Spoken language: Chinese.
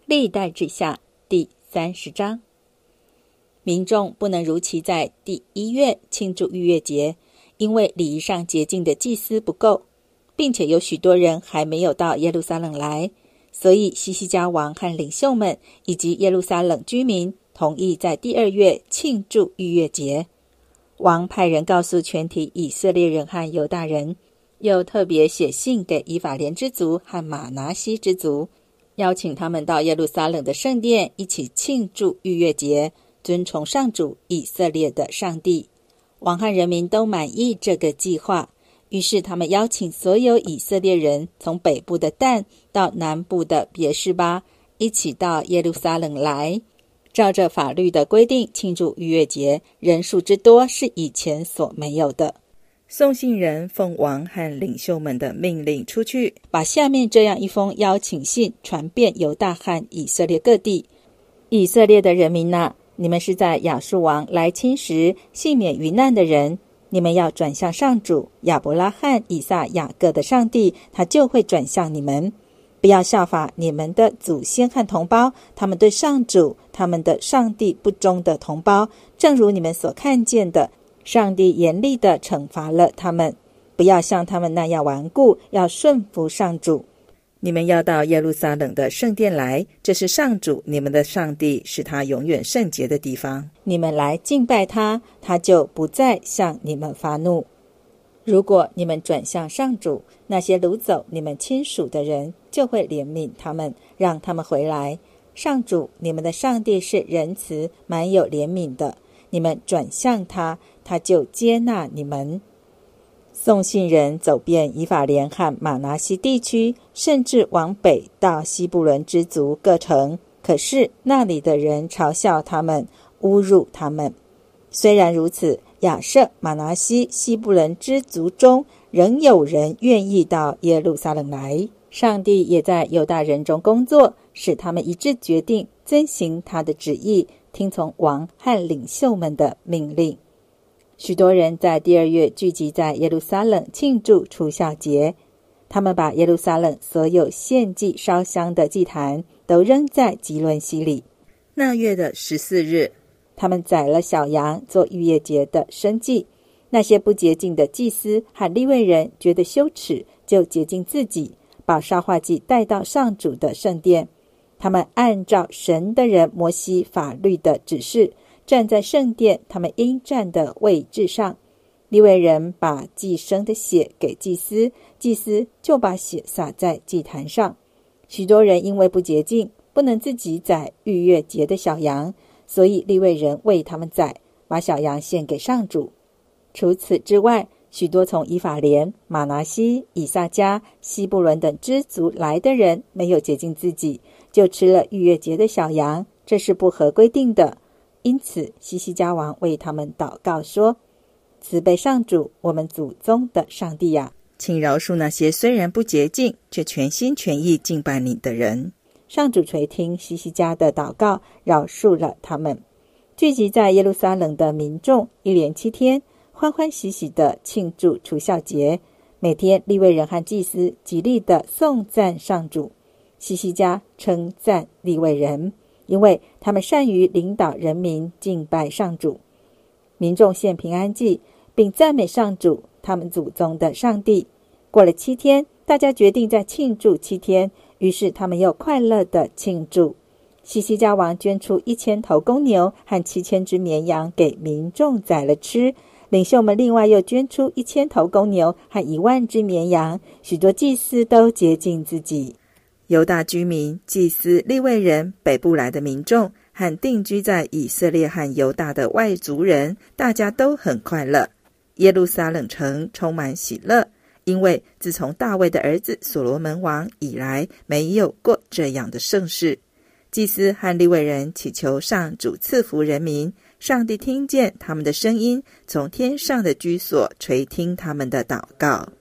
历代志下第30章。民众不能如期在第1月庆祝逾越节，因为礼仪上洁净的祭司不够，并且有许多人还没有到耶路撒冷来，所以西西家王和领袖们以及耶路撒冷居民同意在第2月庆祝逾越节。王派人告诉全体以色列人和犹大人，又特别写信给以法莲之族和玛拿西之族，邀请他们到耶路撒冷的圣殿一起庆祝逾越节，尊崇上主以色列的上帝。王和人民都满意这个计划，于是他们邀请所有以色列人从北部的但到南部的别是巴，一起到耶路撒冷来，照着法律的规定庆祝逾越节，人数之多是以前所没有的。送信人奉王和领袖们的命令出去，把下面这样一封邀请信传遍犹大和以色列各地。以色列的人民啊，你们是在亚述王来侵时幸免于难的人，你们要转向上主亚伯拉罕、以撒、雅各的上帝，他就会转向你们。不要效法你们的祖先和同胞，他们对上主他们的上帝不忠的同胞，正如你们所看见的，上帝严厉地惩罚了他们。不要像他们那样顽固，要顺服上主。你们要到耶路撒冷的圣殿来，这是上主你们的上帝，是他永远圣洁的地方。你们来敬拜他，他就不再向你们发怒。如果你们转向上主，那些掳走你们亲属的人就会怜悯他们，让他们回来。上主你们的上帝是仁慈满有怜悯的，你们转向他，他就接纳你们。送信人走遍以法莲和玛拿西地区，甚至往北到西布伦之族各城，可是那里的人嘲笑他们，侮辱他们。虽然如此，亚设、玛拿西、西布伦之族中仍有人愿意到耶路撒冷来。上帝也在犹大人中工作，使他们一致决定遵行他的旨意，听从王和领袖们的命令。许多人在第2月聚集在耶路撒冷庆祝除酵节，他们把耶路撒冷所有献祭烧香的祭坛都扔在基伦溪里。那月的14日，他们宰了小羊做逾越节的牲祭。那些不洁净的祭司和利未人觉得羞耻，就洁净自己，把烧化祭带到上主的圣殿。他们按照神的人摩西法律的指示，站在圣殿他们应站的位置上。利未人把祭牲的血给祭司，祭司就把血洒在祭坛上。许多人因为不洁净，不能自己宰逾越节的小羊，所以利未人为他们宰，把小羊献给上主。除此之外，许多从以法莲、玛拿西、以撒迦、西布伦等支族来的人没有洁净自己，就吃了逾越节的小羊，这是不合规定的。因此西西家王为他们祷告说，慈悲上主我们祖宗的上帝啊，请饶恕那些虽然不洁净却全心全意敬拜你的人。上主垂听西西家的祷告，饶恕了他们。聚集在耶路撒冷的民众一连7天欢欢喜喜地庆祝除酵节，每天利未人和祭司极力地颂赞上主。西西家称赞利未人，因为他们善于领导人民敬拜上主。民众献平安祭，并赞美上主他们祖宗的上帝。过了7天，大家决定再庆祝7天，于是他们又快乐地庆祝。西西家王捐出1000头公牛和7000只绵羊给民众宰了吃，领袖们另外又捐出1000头公牛和10000只绵羊。许多祭司都洁净自己。犹大居民、祭司、利未人、北部来的民众和定居在以色列和犹大的外族人，大家都很快乐。耶路撒冷城充满喜乐，因为自从大卫的儿子所罗门王以来，没有过这样的盛事。祭司和利未人祈求上主赐福人民，上帝听见他们的声音，从天上的居所垂听他们的祷告。